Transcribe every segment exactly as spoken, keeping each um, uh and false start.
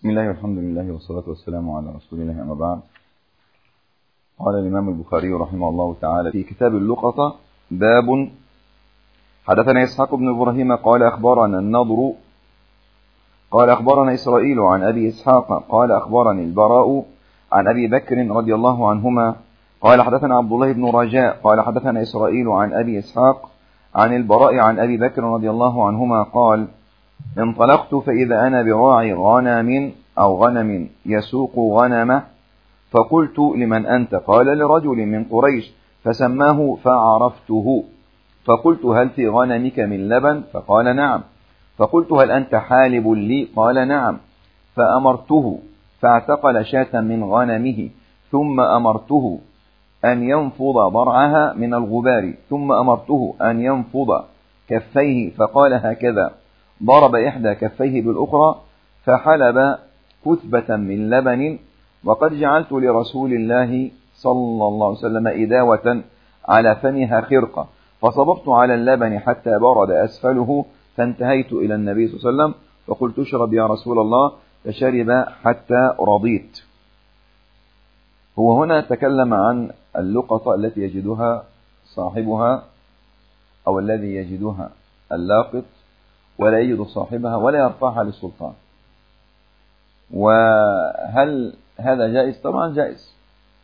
بسم الله والحمد لله والصلاة والسلام على رسول الله أما بعد. قال الإمام البخاري رحمه الله تعالى في كتاب اللقطة: باب حدثنا إسحاق بن إبراهيم قال أخبرنا النضر قال أخبرنا إسرائيل عن أبي إسحاق قال أخبرني البراء عن أبي بكر رضي الله عنهما قال حدثنا عبد الله بن رجاء قال حدثنا إسرائيل عن أبي إسحاق عن البراء عن أبي بكر رضي الله عنهما قال: انطلقت فإذا أنا براعي غنم أو غنم يسوق غنمه، فقلت: لمن أنت؟ قال: لرجل من قريش، فسماه فعرفته، فقلت: هل في غنمك من لبن؟ فقال: نعم. فقلت: هل أنت حالب لي؟ قال: نعم. فأمرته فاعتقل شاة من غنمه، ثم أمرته أن ينفض ضرعها من الغبار، ثم أمرته أن ينفض كفيه، فقال هكذا، ضرب إحدى كفيه بالأخرى، فحلب كثبة من لبن، وقد جعلت لرسول الله صلى الله عليه وسلم إداوة على فمها خرقة، فصببت على اللبن حتى برد أسفله، فانتهيت إلى النبي صلى الله عليه وسلم فقلت: اشرب يا رسول الله، فشرب حتى رضيت. هو هنا تكلم عن اللقطة التي يجدها صاحبها أو الذي يجدها اللاقط ولا يجد صاحبها ولا يرفعها للسلطان. وهل هذا جائز؟ طبعا جائز،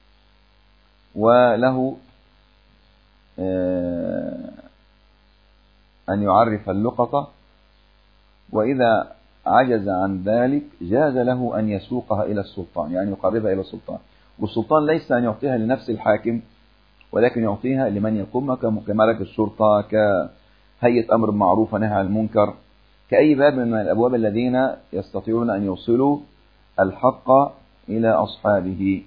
وله أن يعرف اللقطة، وإذا عجز عن ذلك جاز له أن يسوقها إلى السلطان، يعني يقربها إلى السلطان. والسلطان ليس أن يعطيها لنفس الحاكم، ولكن يعطيها لمن يقوم كملك الشرطة، كهيئة أمر معروف ونهي عن المنكر، كأي باب من الأبواب الذين يستطيعون أن يوصلوا الحق إلى أصحابه.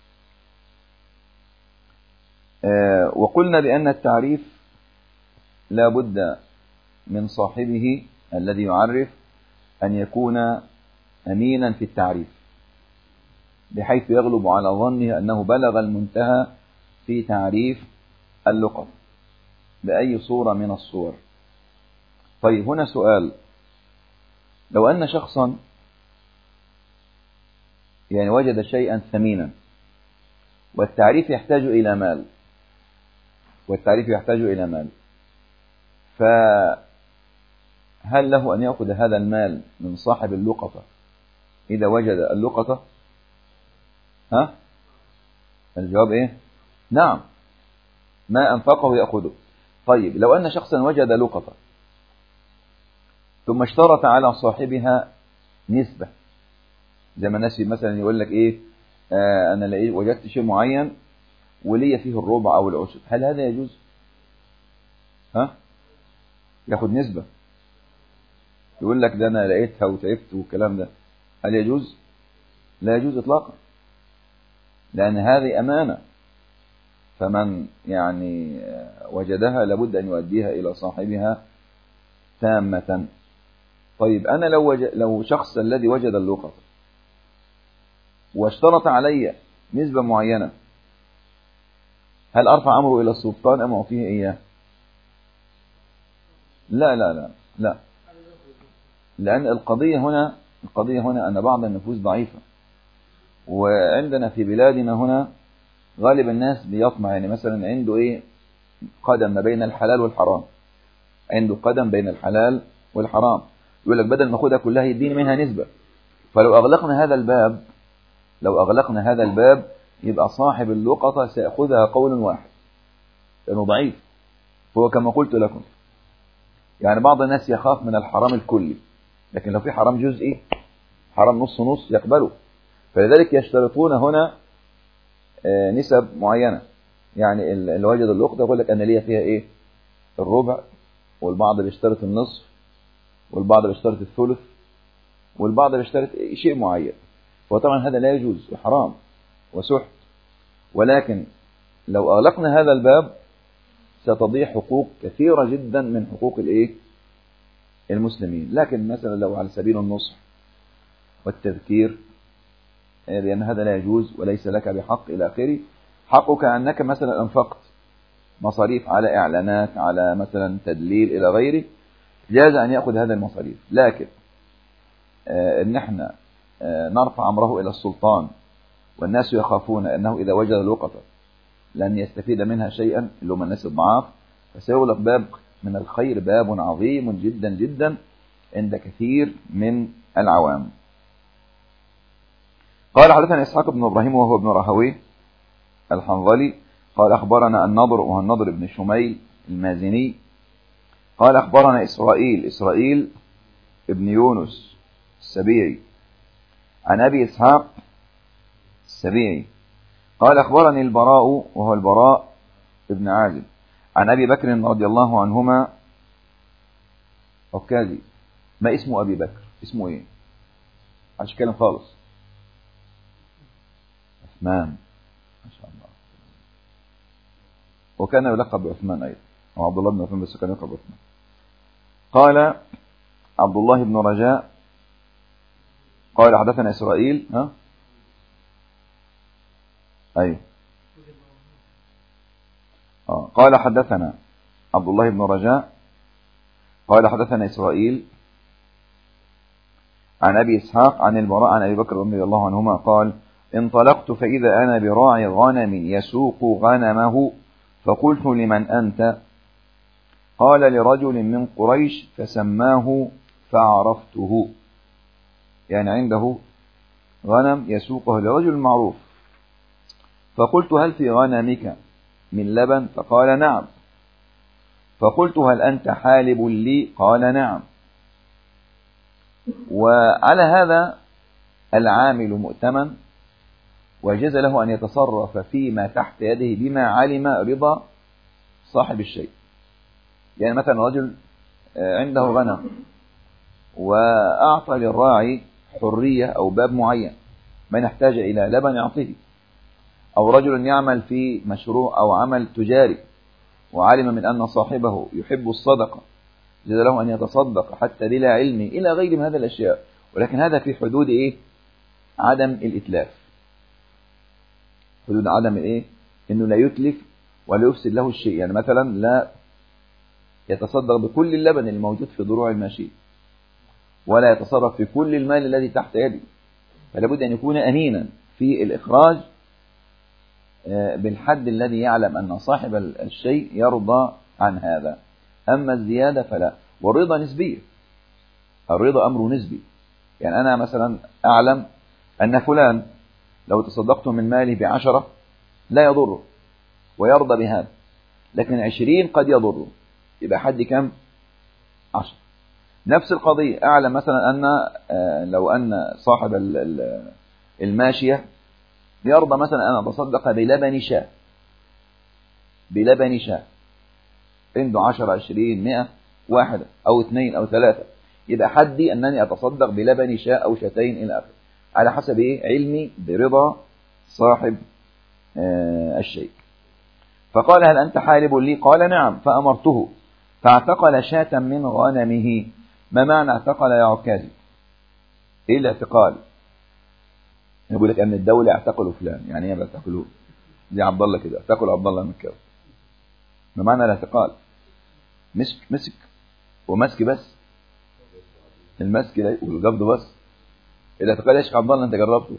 آه وقلنا بأن التعريف لا بد من صاحبه الذي يعرف أن يكون أمينا في التعريف، بحيث يغلب على ظنه أنه بلغ المنتهى في تعريف اللقط بأي صورة من الصور. طيب، هنا سؤال: لو أن شخصا يعني وجد شيئا ثمينا، والتعريف يحتاج إلى مال والتعريف يحتاج إلى مال فهل له أن يأخذ هذا المال من صاحب اللقطة إذا وجد اللقطة؟ ها؟ الجواب إيه؟ نعم، ما أنفقه يأخذه. طيب، لو أن شخصا وجد لقطة ثم اشترط على صاحبها نسبة، زي ما الناس مثلا يقول لك إيه، آه أنا لقيت وجدت شيء معين ولي فيه الربع أو العشر، هل هذا يجوز؟ ها؟ ياخد نسبة، يقول لك ده أنا لقيتها وتعبت والكلام ده، هل يجوز؟ لا يجوز إطلاقا، لأن هذه أمانة، فمن يعني وجدها لابد أن يؤديها إلى صاحبها تامة. طيب، أنا لو وجد لو شخص الذي وجد اللقطة واشترط علي نسبة معينة، هل أرفع أمره إلى السلطان أم أعطيه إياه؟ لا لا لا لا لأن القضية هنا القضية هنا أن بعض النفوس ضعيفة، وعندنا في بلادنا هنا غالب الناس بيطمع، يعني مثلا عنده إيه، قدم ما بين الحلال والحرام، عنده قدم بين الحلال والحرام، يقول لك بدل ما أخذها كلها يديني منها نسبة. فلو أغلقنا هذا الباب لو أغلقنا هذا الباب يبقى صاحب اللقطة سيأخذها قول واحد، لأنه ضعيف. فهو كما قلت لكم، يعني بعض الناس يخاف من الحرام الكلي، لكن لو في حرام جزئي، حرام نص نص، يقبله. فلذلك يشترطون هنا نسب معينة، يعني اللي وجد اللقطة يقول لك أنا ليا فيها إيه، الربع، والبعض بيشترط النصف، والبعض بيشترط الثلث، والبعض بيشترط شيء معين. وطبعا هذا لا يجوز، وحرام وسحت. ولكن لو أغلقنا هذا الباب ستضيع حقوق كثيرة جدا من حقوق الإيه المسلمين. لكن مثلا لو على سبيل النصح والتذكير، لأن هذا لا يجوز وليس لك بحق إلى آخره، حقك أنك مثلا أنفقت مصاريف على إعلانات، على مثلا تدليل إلى غيره، جاز أن يأخذ هذا المصاريف. لكن آه إن احنا نرفع أمره إلى السلطان والناس يخافون أنه إذا وجد اللقطة لن يستفيد منها شيئا اللي هم الناس الضعاف، فسيغلق باب من الخير، باب عظيم جدا جدا عند كثير من العوام. قال حدثنا إسحاق بن إبراهيم وهو ابن راهويه الحنظلي قال أخبرنا النضر وهو النضر بن شميل المازني قال أخبرنا إسرائيل إسرائيل ابن يونس السبيعي عن أبي إسحاق السبيعي قال أخبرني البراء وهو البراء ابن عازب عن أبي بكر رضي الله عنهما. أوكازي، ما اسمه أبي بكر؟ اسمه إيه؟ عشان كلام خالص. عثمان، ما شاء الله. وكان يلقب بعثمان أيضا، أو عبد الله بن عثمان، بس كان يلقب بعثمان. قال عبد الله بن رجاء قال حدثنا إسرائيل ها أيوه آه. قال حدثنا عبد الله بن رجاء قال حدثنا إسرائيل عن أبي إسحاق عن البراء عن أبي بكر رضي الله عنهما قال انطلقت فإذا أنا براعي غنم يسوق غنمه فقلت لمن أنت؟ قال لرجل من قريش فسماه فعرفته، يعني عنده غنم يسوقه لرجل معروف. فقلت هل في غنمك من لبن؟ فقال نعم. فقلت هل أنت حالب لي؟ قال نعم. وعلى هذا العامل مؤتمن وجاز له أن يتصرف فيما تحت يده بما علم رضا صاحب الشيء. يعني مثلا رجل عنده غنم وأعطى للراعي حرية أو باب معين، من يحتاج إلى لبن يعطيه، أو رجل يعمل في مشروع أو عمل تجاري وعلم من أن صاحبه يحب الصدقة، جاز له أن يتصدق حتى بلا علم إلى غير من هذه الأشياء، ولكن هذا في حدود إيه؟ عدم الإتلاف، حدود عدم الإيه؟ إنه لا يتلف ولا يفسد له الشيء. يعني مثلا لا يتصدق بكل اللبن الموجود في ضروع الماشية، ولا يتصرف في كل المال الذي تحت يده، فلا بد أن يكون أمينا في الإخراج بالحد الذي يعلم أن صاحب الشيء يرضى عن هذا. أما الزيادة فلا. والرضا نسبية، الرضا أمر نسبي. يعني أنا مثلا أعلم أن فلان لو تصدقت من ماله بعشرة لا يضره ويرضى بهذا، لكن عشرين قد يضره، يبقى حد كم؟ عشر. نفس القضية أعلم مثلا أن لو أن صاحب الماشية يرضى مثلا أن أتصدق بلبن شاة، بلبن شاة عنده عشر عشرين مئة واحدة أو اثنين أو ثلاثة، يبقى حدي أنني أتصدق بلبن شاة أو شاتين إلى آخره، على حسب إيه؟ علمي برضا صاحب آه الشيء. فقال هل أنت حالب لي؟ قال نعم. فأمرته فاعتقل شاة من غنمه. ما معنى اعتقل يا عكازي؟ إيه الاعتقال؟ يقول لك أن الدولة اعتقلوا فلان، يعني ايه بيعتقلوه؟ زي عبد الله كده، اعتقلوا عبد الله من كده. ما معنى الاعتقال؟ مسك مسك ومسك بس، المسك ده والقبض بس. الاعتقال يا شيخ عبد الله أنت جربته؟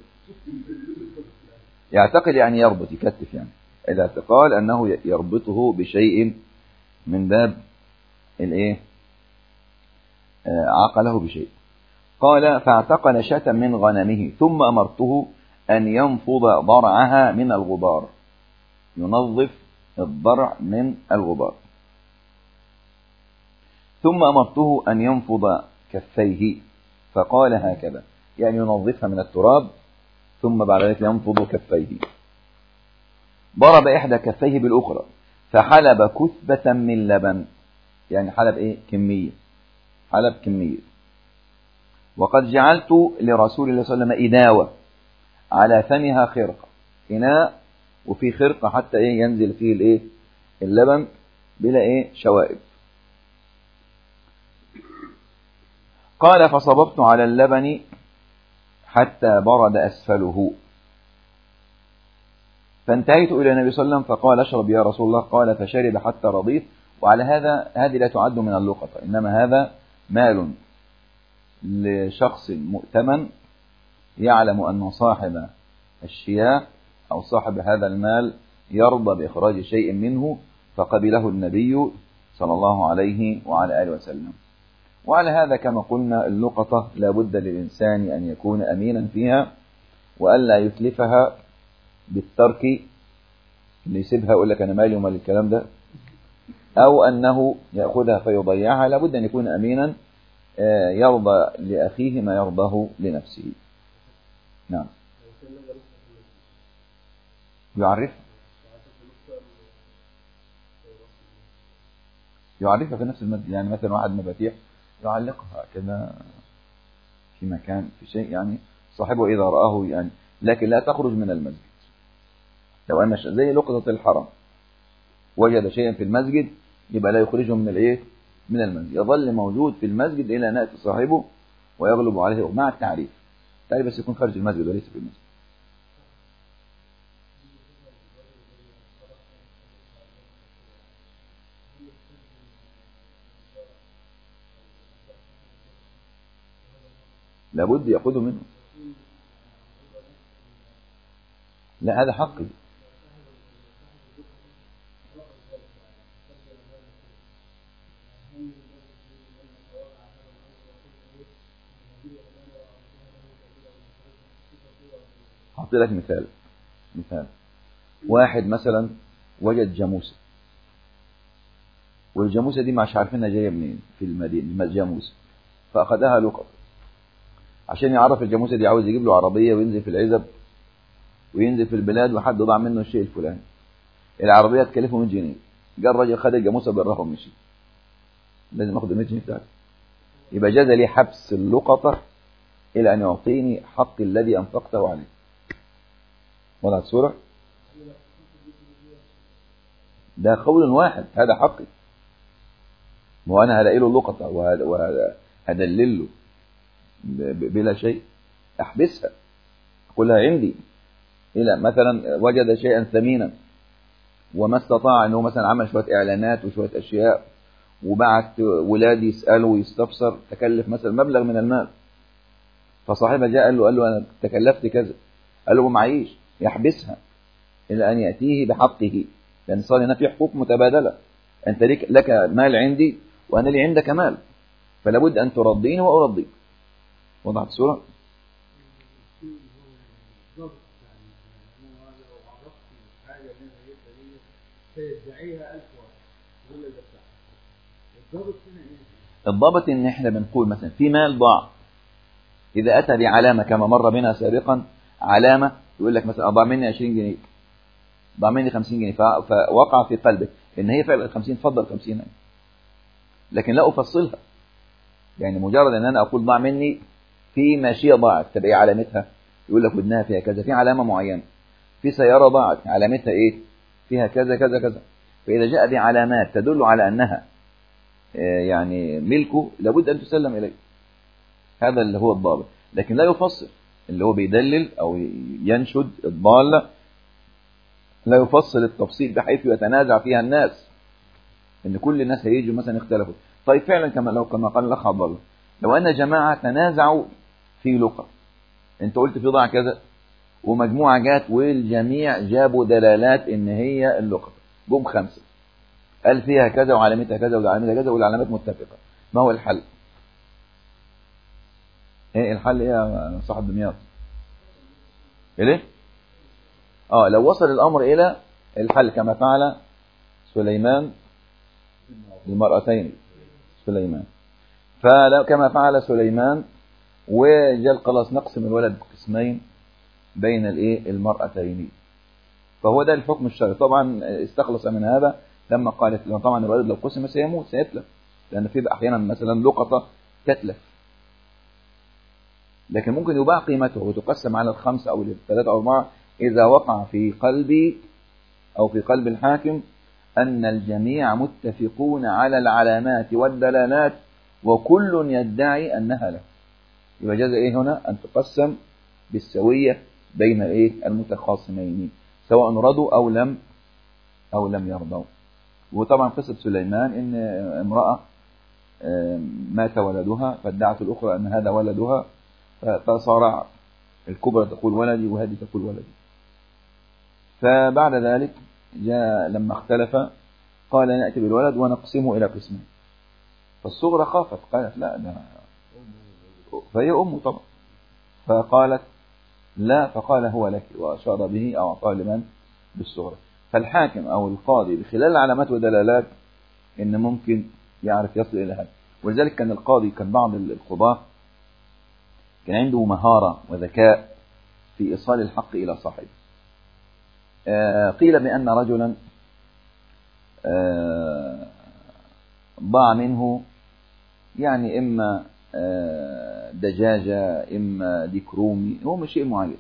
يعتقل يعني يربط، يكتف. يعني الاعتقال أنه يربطه بشيء من باب الايه؟ آه عقله بشيء. قال فاعتقل شاة من غنمه ثم أمرته أن ينفض ضرعها من الغبار، ينظف الضرع من الغبار. ثم أمرته أن ينفض كفيه، فقال هكذا، يعني ينظفها من التراب ثم بعد ذلك ينفض كفيه. ضرب إحدى كفيه بالأخرى فحلب كثبة من لبن، يعني حلب إيه؟ كمية، حلب كمية. وقد جعلت لرسول الله صلى الله عليه وسلم إداوة على فمها خرقة، إناء وفي خرقة حتى إيه؟ ينزل فيه الإيه؟ اللبن بلا إيه؟ شوائب. قال فصببت على اللبن حتى برد أسفله، فانتهيت إلى النبي صلى الله عليه وسلم فقال اشرب يا رسول الله، قال فشرب حتى رضيت. وعلى هذا هذه لا تعد من اللقطة، إنما هذا مال لشخص مؤتمن يعلم أن صاحب الشياه أو صاحب هذا المال يرضى بإخراج شيء منه، فقبله النبي صلى الله عليه وعلى آله وسلم. وعلى هذا كما قلنا اللقطة لا بد للإنسان أن يكون أمينا فيها، وألا يتلفها بالترك، اللي يسيبها يقول لك أنا مالي ومال الكلام ده، أو أنه يأخذها فيضيعها. لا بد أن يكون أمينا يرضى لأخيه ما يرضاه لنفسه. نعم. يعرف يعرفها في نفس المسجد، يعني مثلا واحد مفاتيح يعلقها كذا في مكان في شيء، يعني صاحبه إذا رآه يعني، لكن لا تخرج من المسجد. لو أن زي لقطة الحرم وجد شيئا في المسجد يبقى لا يخرجه من الايه من المسجد، يظل موجود في المسجد إلى أن يأتي صاحبه ويغلب عليه مع التعريف. تعريف بس يكون خارج المسجد وليس في المسجد. لابد يأخذه منه. لا هذا حقي. أعطي لك مثال مثال واحد مثلا وجد جاموسة، والجاموسة دي مش عارفينها جاية منين في المدينة، الجاموسة، فأخذها لقط. عشان يعرف الجاموسة دي عاوز يجيب له عربية وينزل في العزب وينزل في البلاد وحد ضاع منه الشيء الفلاني، العربية تكلفه مية جنيه، جاء الراجل خد الجاموسة بالراحة ومشي، لازم اخد ال مية جنيه بتاعتي. يبقى جاز لي حبس اللقطة إلى أن يعطيني حق الذي أنفقته عليه. وضعت صورة؟ ده قول واحد، هذا حقي، وأنا هلاقي له اللقطة وهدلله بلا شيء، أحبسها أقولها عندي. إلى مثلا وجد شيئا ثمينا وما استطاع أنه مثلا عمل شوية إعلانات وشوية أشياء وبعت ولادي يسألوا ويستفسر، تكلف مثلا مبلغ من المال، فصاحبها جاء قال له قال له أنا تكلفت كذا، قال له معيش، يحبسها إلى أن يأتيه بحقه، لأن صار هنا في حقوق متبادلة، أنت لك, لك مال عندي وأنا لي عندك مال، فلا بد أن ترضيني وأرضيك. وضعت الصورة؟ الضابط ان احنا بنقول مثلا في مال ضاع، اذا اتى بعلامه كما مر بنا سابقا، علامه يقول لك مثلا ضاع مني عشرين جنيه، ضاع مني خمسين جنيه، فوقع في قلبك ان هي فعلا خمسين، فضل خمسين، لكن لا افصلها، يعني مجرد ان انا اقول ضاع مني في ماشيه ضاعت، تبقى علامتها يقول لك ودنها فيها كذا، في علامه معينه، في سياره ضاعت علامتها ايه، فيها كذا كذا كذا، فاذا جاء بعلامات تدل على انها يعني ملكه لابد أن تسلم إليه. هذا اللي هو الضابط، لكن لا يفصل، اللي هو بيدلل أو ينشد الضالة لا يفصل التفصيل بحيث يتنازع فيها الناس، إن كل الناس هيجوا مثلا اختلفوا. طيب فعلا كما لو كما قال الأخ عبد الله، لو أن جماعة تنازعوا في لقطة، أنت قلت في ضاع كذا ومجموعة جات والجميع جابوا دلالات إن هي اللقطة، جم خمسة قال فيها كذا وعلامتها كذا وعلامتها كذا والعلامات متفقة، ما هو الحل؟ ايه الحل؟ ايه يا صاحب دمياط؟ ايه؟ اه لو وصل الامر الى الحل كما فعل سليمان المرأتين، سليمان فلو كما فعل سليمان وجل خلاص نقسم الولد قسمين بين الايه المرأتين، فهو ده الحكم الشرعي. طبعا استخلص من هذا لما قالت له طبعا الولد لو قسم سيموت سيتلف، لأن في أحيانا مثلا لقطة تتلف، لكن ممكن يباع قيمته وتقسم على الخمسة أو الثلاثة أو أربعة إذا وقع في قلبي أو في قلب الحاكم أن الجميع متفقون على العلامات والدلالات وكل يدعي أنها له، يبقى جاز إيه هنا أن تقسم بالسوية بين إيه المتخاصمين سواء رضوا أو لم أو لم يرضوا. وطبعا قصة سليمان إن امرأة مات ولدها فادعت الأخرى أن هذا ولدها فصارع، الكبرى تقول ولدي وهذه تقول ولدي. فبعد ذلك جاء لما اختلف قال نأتي بالولد ونقسمه إلى قسمين. فالصغرى خافت قالت لا ده فهي أمه طبعا، فقالت لا، فقال هو لك وأشار به أو أعطاه لمن؟ بالصغرى. فالحاكم أو القاضي بخلال العلامات ودلالات إن ممكن يعرف يصل إلى هذا. ولذلك كان القاضي، كان بعض القضاة كان عنده مهارة وذكاء في إيصال الحق إلى صاحبه. آه قيل بأن رجلا آه ضاع منه يعني إما آه دجاجة إما ديك رومي، هو مش شيء معين.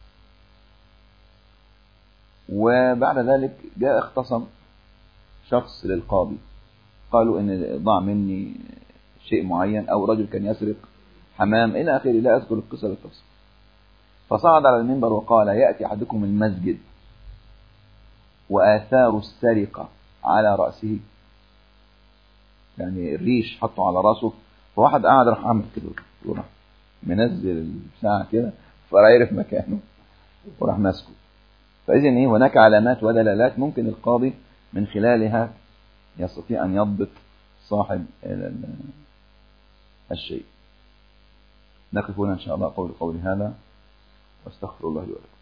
وبعد ذلك جاء اختصم شخص للقاضي، قالوا إن ضاع مني شيء معين أو رجل كان يسرق حمام إلى آخره، لا أذكر القصة بالتفصيل. فصعد على المنبر وقال يأتي أحدكم المسجد وآثار السرقة على رأسه، يعني الريش حطه على رأسه. فواحد قاعد راح عامل كده وراح منزل الساعة كده فراح في مكانه وراح ماسكه. فإذن إيه هناك علامات ودلالات ممكن القاضي من خلالها يستطيع أن يضبط صاحب الشيء. نقف هنا إن شاء الله قول قولي هذا واستغفر الله لي ولكم.